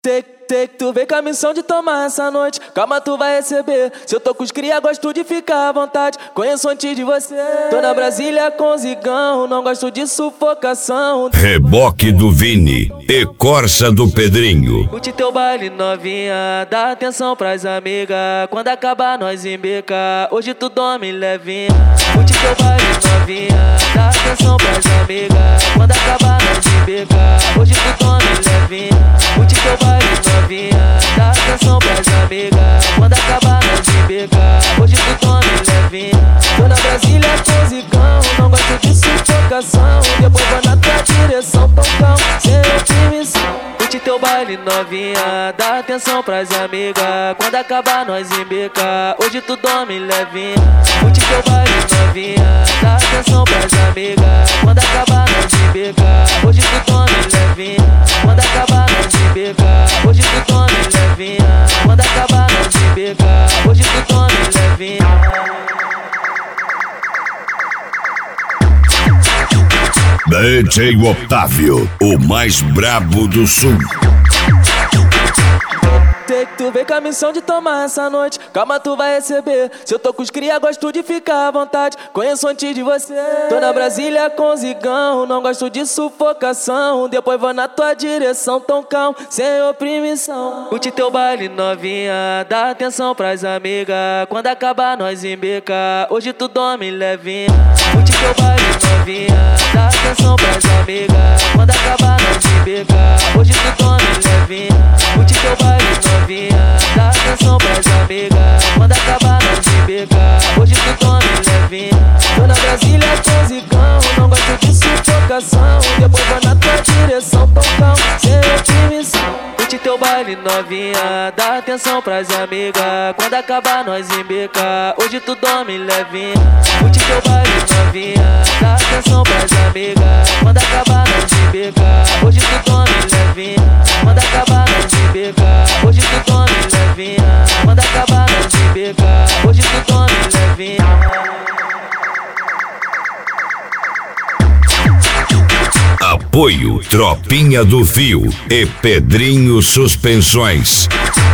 Tu vem com a missão de tomar essa noite. Calma, tu vai receber. Se eu tô com os cria, gosto de ficar à vontade. Conheço antes de você. Tô na Brasília com zigão, não gosto de sufocação. Reboque do Vini e Corsa do Pedrinho. Curte teu baile novinha, dá atenção pras amigas. Quando acabar nós embeca, hoje tu dorme levinha. Curte teu baile novinha, dá atenção pras amigas. Quando acabar nós embeca, hoje tu dorme levinha. Curte teu baile novinha, dá atenção pras amigas. Quando acabar nós embeca, hoje tu dorme levinha. Tô na Brasília com zigão, não gosto de sufocação. Depois vou na tua direção, tocão, sem oprimição. Curte teu baile novinha, dá atenção pras amigas. Quando acabar nós embeca, hoje tu dorme levinha. Curte teu baile novinha, dá atenção pras amigas. Quando acabar nós embeca, hoje tu dorme levinha. Quando acabar nós embeca, hoje tu dorme levinha. Quando acabar nós embeca, hoje tu dorme levinha. DJ Otávio, o mais brabo do sul. Tu vem com a missão de tomar essa noite. Calma, tu vai receber. Se eu tô com os cria, gosto de ficar à vontade. Conheço antes de você. Tô na Brasília com zigão, não gosto de sufocação. Depois vou na tua direção, toncão, sem oprimição. Curte teu baile novinha, dá atenção pras amigas. Quando acabar nós embeca, hoje tu dorme levinha. Curte teu baile novinha, dá atenção pras amigas. Quando acabar nós embeca, hoje tu dorme levinha. Curte teu baile novinha, dá atenção pras amigas. Quando acabar nós embeca, hoje tu dorme levinha. Tô na Brasília com zigão, não gosto de sufocação. Depois vou na tua direção, tocão, sem oprimição. Curte teu baile novinha, dá atenção pras amigas. Quando acabar nós embeca, hoje tu dorme levinha. Curte teu baile novinha, dá atenção pras amigas. Quando acabar nós embeca, hoje tu dorme levinha. Quando acabar nós embeca, hoje tu dorme levinha. Quando acabar nós embeca, hoje tu dorme levinha. Apoio Tropinha do Fio e Pedrinho Suspensões.